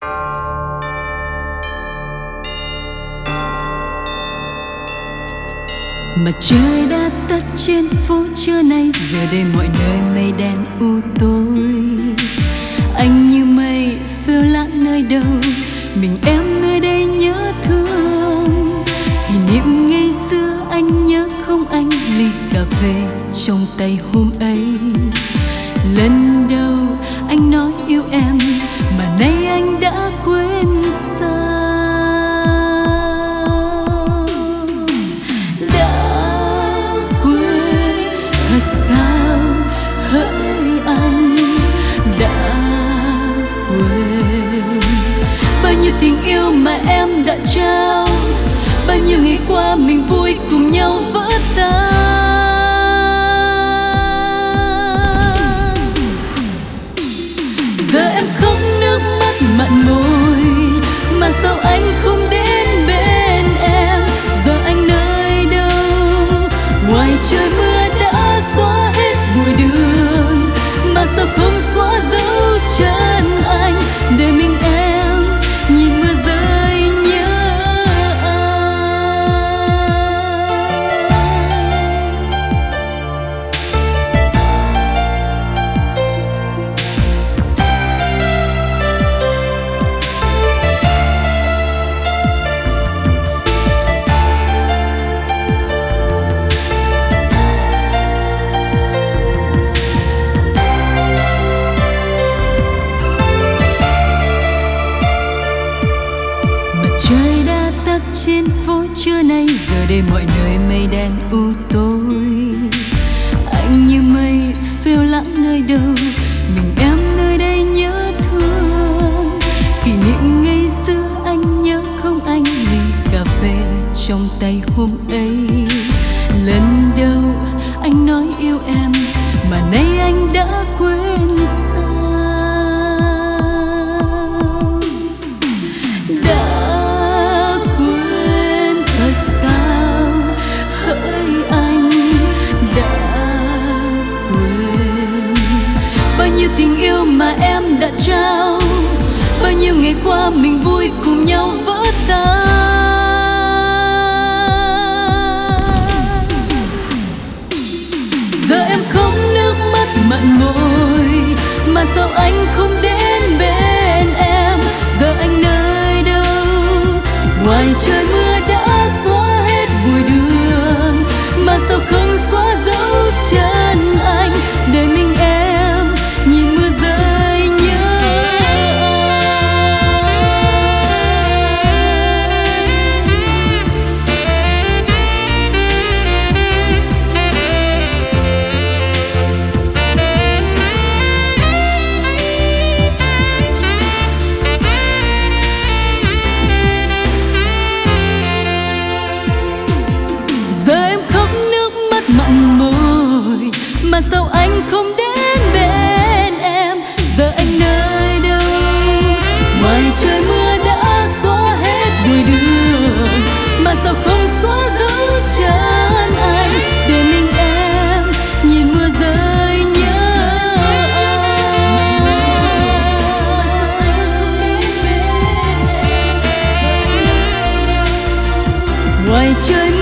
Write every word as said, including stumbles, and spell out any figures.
Mặt trời đã tắt trên phố trưa nay, giờ đây mọi nơi mây đen u tối. Anh như mây phiêu lãng nơi đâu, mình em nơi đây nhớ thương. Kỷ niệm ngày xưa anh nhớ không anh, ly cà phê trong tay hôm ấy. Lần đầu anh nói yêu em mà nay anh đã quên sao. Sao hỡi anh đã quên bao nhiêu tình yêu mà em đã trao, bao nhiêu ngày qua mình vui cùng nhau vỡ tan. Giờ em khóc nước mắt mặn môi, mà sao anh không đến bên em? Giờ anh nơi đâu? Ngoài trời mưa đã xóa hết bụi đường, mà sao không xóa dấu chân anh, để mình em nhìn mưa rơi nhớ trên phố trưa nay, giờ đây mọi nơi mây đen u tối. Anh như mây phiêu lãng nơi đâu, mình em nơi đây nhớ thương. Kỷ niệm ngày xưa anh nhớ không anh, ly cà phê trong tay hôm ấy. Lần đầu anh nói yêu em mà nay anh đã quên sao. Tình yêu mà em đã trao, bao nhiêu ngày qua mình vui cùng nhau vỡ tan. Giờ em khóc nước mắt mặn môi, mà sao anh không đến bên em? Giờ anh nơi đâu? Ngoài trời mưa đã xóa hết bụi đường, mà sao không xóa dấu chân anh, để mình em nhìn mưa rơi nhớ. Giờ em khóc nước mắt mặn môi, mà sao anh không đến bên em? Giờ anh nơi đâu? Ngoài trời mưa đã xóa hết bụi đường, mà sao không xóa dấu chân anh, để mình em nhìn mưa rơi nhớ. Ngoài trời